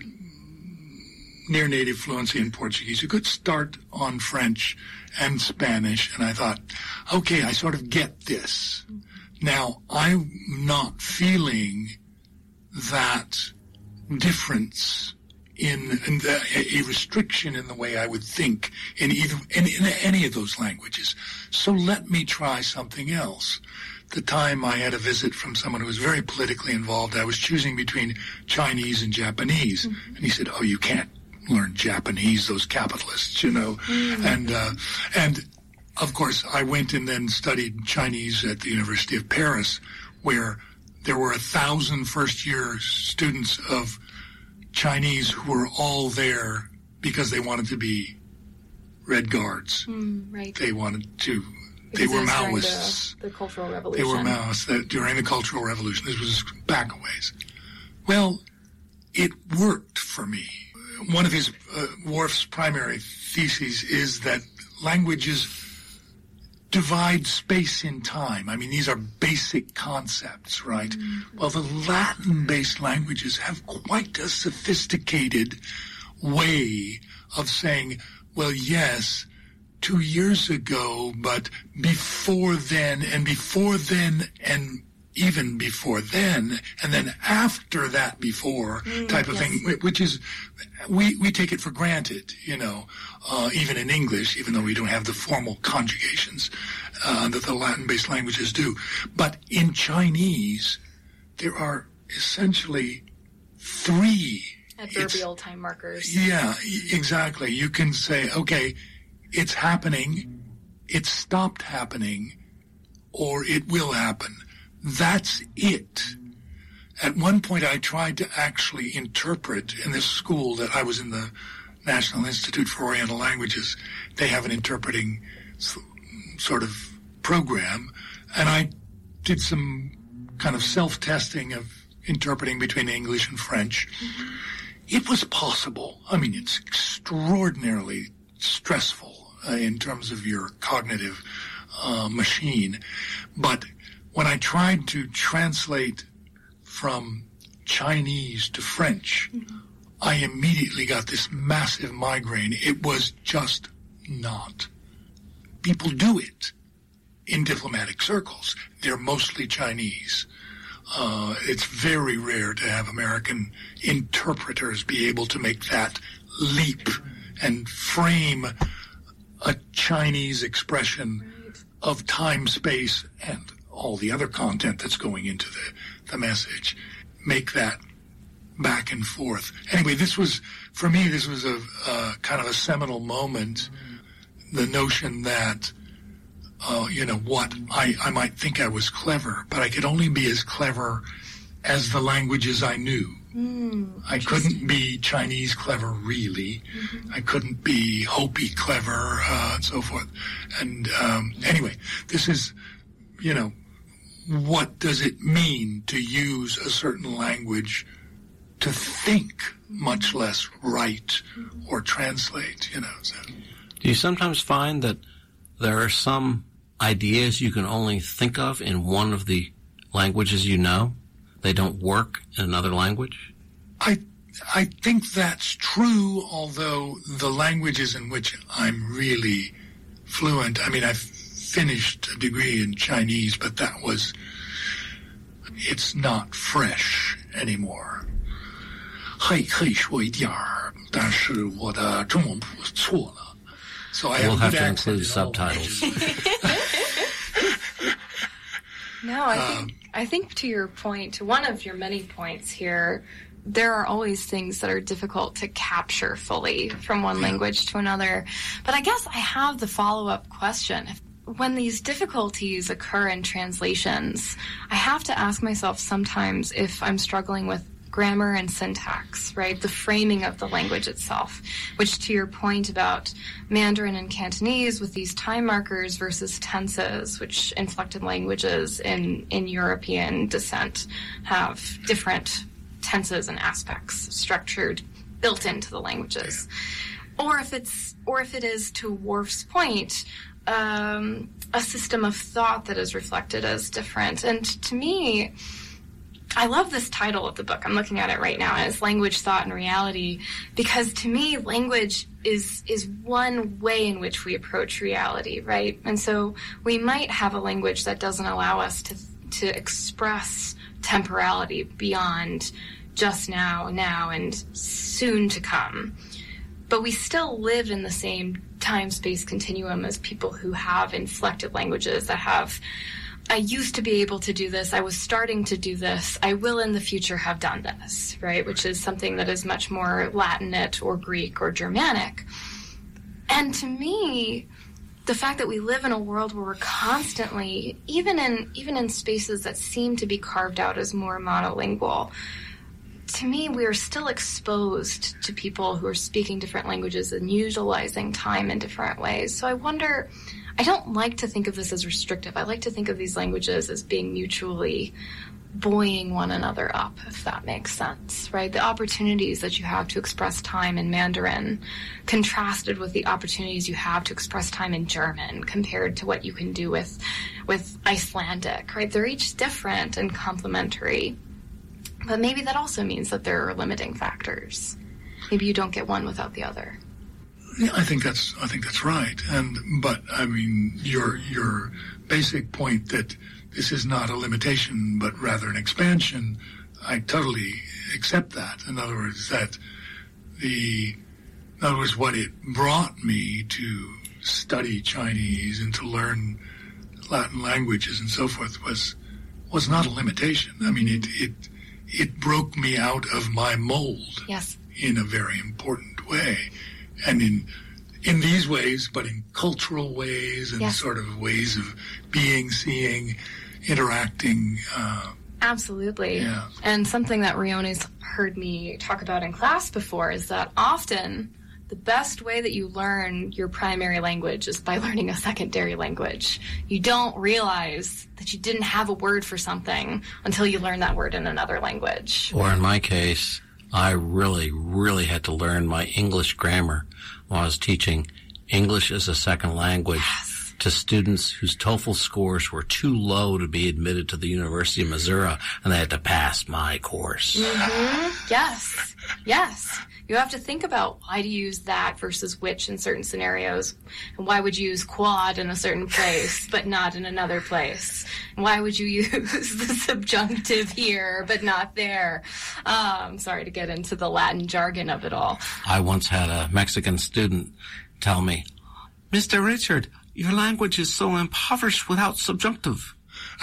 near native fluency in Portuguese, a good start on French and Spanish, and I thought, okay, I sort of get this. Now, I'm not feeling that difference in, in the, a restriction in the way I would think in either in, in any of those languages. So let me try something else. The time I had a visit from someone who was very politically involved, I was choosing between Chinese and Japanese, mm-hmm. and he said, oh, you can't learn Japanese, those capitalists, you know. Mm. And, uh, and of course, I went and then studied Chinese at the University of Paris, where there were a thousand first-year students of Chinese who were all there because they wanted to be Red Guards. Mm, right. They wanted to... Because they were Maoists. The, the Cultural Revolution. They were Maoists that, during the Cultural Revolution. This was back a ways. Well, it worked for me. One of his, uh, Worf's primary theses is that languages divide space in time. I mean, these are basic concepts, right? Mm-hmm. Well, the Latin-based languages have quite a sophisticated way of saying, well, yes, two years ago, but before then, and before then, and even before then, and then after that before mm, type of yes. thing, which is, we, we take it for granted, you know, uh, even in English, even though we don't have the formal conjugations uh, that the Latin-based languages do. But in Chinese, there are essentially three adverbial time markers. Yeah, exactly. You can say, okay, it's happening, it stopped happening, or it will happen. That's it. At one point, I tried to actually interpret in this school that I was in, the National Institute for Oriental Languages. They have an interpreting sort of program, and I did some kind of self-testing of interpreting between English and French. Mm-hmm. It was possible. I mean, it's extraordinarily stressful uh, in terms of your cognitive uh, machine. But when I tried to translate from Chinese to French, mm-hmm. I immediately got this massive migraine. It was just not. People do it in diplomatic circles. They're mostly Chinese. Uh, it's very rare to have American interpreters be able to make that leap and frame a Chinese expression of time, space, and all the other content that's going into the, the message. Make that back and forth. Anyway, this was, for me, this was a uh, kind of a seminal moment. The notion that, uh, you know, what, I, I might think I was clever, but I could only be as clever as the languages I knew. Mm, I couldn't be Chinese clever, really. Mm-hmm. I couldn't be Hopi clever, uh, and so forth. And um, anyway, this is, you know, what does it mean to use a certain language to think, much less write or translate, you know? So. Do you sometimes find that there are some ideas you can only think of in one of the languages you know? They don't work in another language? I I think that's true, although the languages in which I'm really fluent, I mean, I've finished a degree in Chinese, but that was, it's not fresh anymore. 可以可以说一点儿，但是我的中文不错了。So I we'll have, have to include subtitles. No, I think, um, I think to your point, to one of your many points here, there are always things that are difficult to capture fully from one yeah. language to another. But I guess I have the follow-up question. When these difficulties occur in translations, I have to ask myself sometimes if I'm struggling with grammar and syntax, right? The framing of the language itself, which to your point about Mandarin and Cantonese with these time markers versus tenses, which inflected languages in, in European descent have different tenses and aspects structured, built into the languages. Or if it's, or if it is, to Worf's point, um, a system of thought that is reflected as different. And to me, I love this title of the book. I'm looking at it right now, and it's Language, Thought, and Reality, because to me, language is is one way in which we approach reality, right? And so we might have a language that doesn't allow us to to express temporality beyond just now, now, and soon to come. But we still live in the same time-space continuum as people who have inflected languages that have I used to be able to do this. I was starting to do this. I will in the future have done this, right? Which is something that is much more Latinate or Greek or Germanic. And to me, the fact that we live in a world where we're constantly, even in even in spaces that seem to be carved out as more monolingual, to me, we are still exposed to people who are speaking different languages and utilizing time in different ways. So I wonder, I don't like to think of this as restrictive. I like to think of these languages as being mutually buoying one another up, if that makes sense, right? The opportunities that you have to express time in Mandarin contrasted with the opportunities you have to express time in German compared to what you can do with, with Icelandic, right? They're each different and complementary. But maybe that also means that there are limiting factors. Maybe you don't get one without the other. Yeah, I think that's I think that's right. And but I mean your your basic point that this is not a limitation but rather an expansion, I totally accept that. In other words, that the in other words what it brought me to study Chinese and to learn Latin languages and so forth was was not a limitation. I mean it it it broke me out of my mold. Yes. In a very important way. And in in these ways, but in cultural ways and yes. sort of ways of being, seeing, interacting. Uh, Absolutely. Yeah. And something that Rione's heard me talk about in class before is that often the best way that you learn your primary language is by learning a secondary language. You don't realize that you didn't have a word for something until you learn that word in another language. Or in my case, I really, really had to learn my English grammar when I was teaching English as a second language yes. to students whose TOEFL scores were too low to be admitted to the University of Missouri, and they had to pass my course. Mm-hmm. Yes, yes. You have to think about why to use that versus which in certain scenarios, and why would you use quad in a certain place but not in another place? And why would you use the subjunctive here but not there? Um, sorry to get into the Latin jargon of it all. I once had a Mexican student tell me, Mister Richard, your language is so impoverished without subjunctive.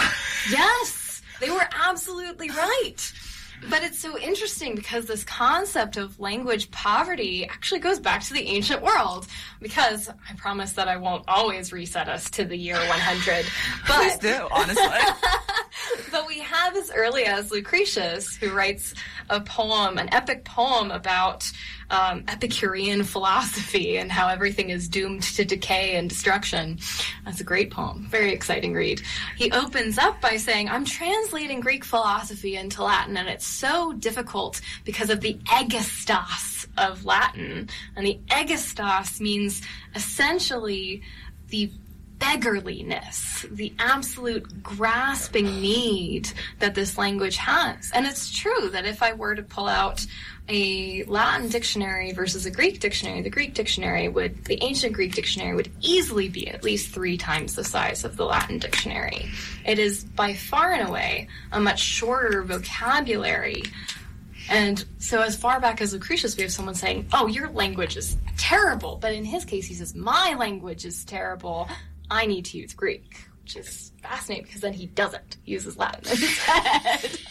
Yes, they were absolutely right. But it's so interesting because this concept of language poverty actually goes back to the ancient world, because I promise that I won't always reset us to the year one hundred. But, Please do, honestly. But we have as early as Lucretius, who writes a poem, an epic poem about um, Epicurean philosophy and how everything is doomed to decay and destruction. That's a great poem. Very exciting read. He opens up by saying, I'm translating Greek philosophy into Latin, and it's so difficult because of the egestas of Latin. And the egestas means essentially the beggarliness, the absolute grasping need that this language has. And it's true that if I were to pull out a Latin dictionary versus a Greek dictionary, the Greek dictionary would, the ancient Greek dictionary would easily be at least three times the size of the Latin dictionary. It is by far and away a much shorter vocabulary. And so as far back as Lucretius, we have someone saying, oh, your language is terrible. But in his case, he says, my language is terrible. I need to use Greek, which is fascinating because then he doesn't. He uses Latin instead.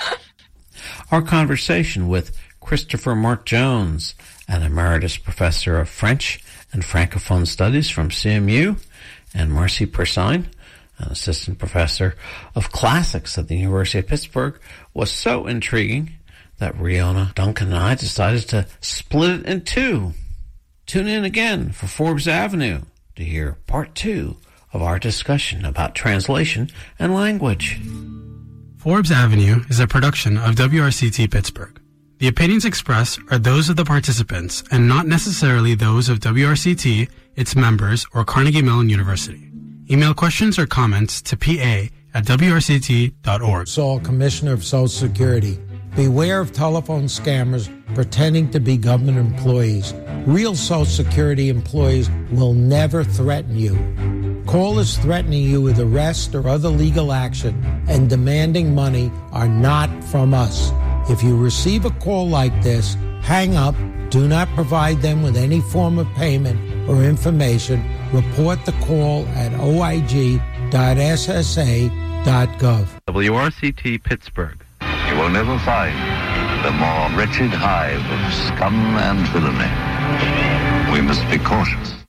Our conversation with Christopher Mark Jones, an emeritus professor of French and Francophone studies from C M U, and Marcy Persine, an assistant professor of classics at the University of Pittsburgh, was so intriguing that Riona, Duncan, and I decided to split it in two. Tune in again for Forbes Avenue to hear part two of our discussion about translation and language. Forbes Avenue is a production of W R C T Pittsburgh. The opinions expressed are those of the participants and not necessarily those of W R C T, its members, or Carnegie Mellon University. Email questions or comments to P A at W R C T dot org. Saul, Commissioner of Social Security. Beware of telephone scammers pretending to be government employees. Real Social Security employees will never threaten you. Callers threatening you with arrest or other legal action and demanding money are not from us. If you receive a call like this, hang up, do not provide them with any form of payment or information. Report the call at O I G dot S S A dot gov. W R C T Pittsburgh. You will never find the more wretched hive of scum and villainy. We must be cautious.